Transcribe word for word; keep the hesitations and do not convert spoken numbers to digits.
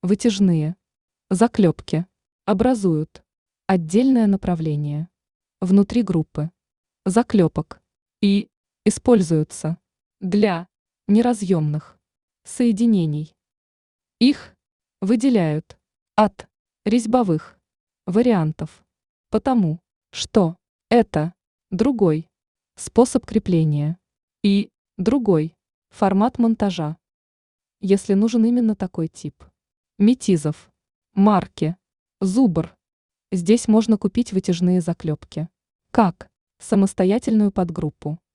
Вытяжные заклепки образуют отдельное направление внутри группы заклепок и используются для неразъемных соединений. Их выделяют от резьбовых вариантов, потому что это другой способ крепления и другой формат монтажа. Если нужен именно такой тип метизов марки Зубр, здесь можно купить вытяжные заклепки как самостоятельную подгруппу,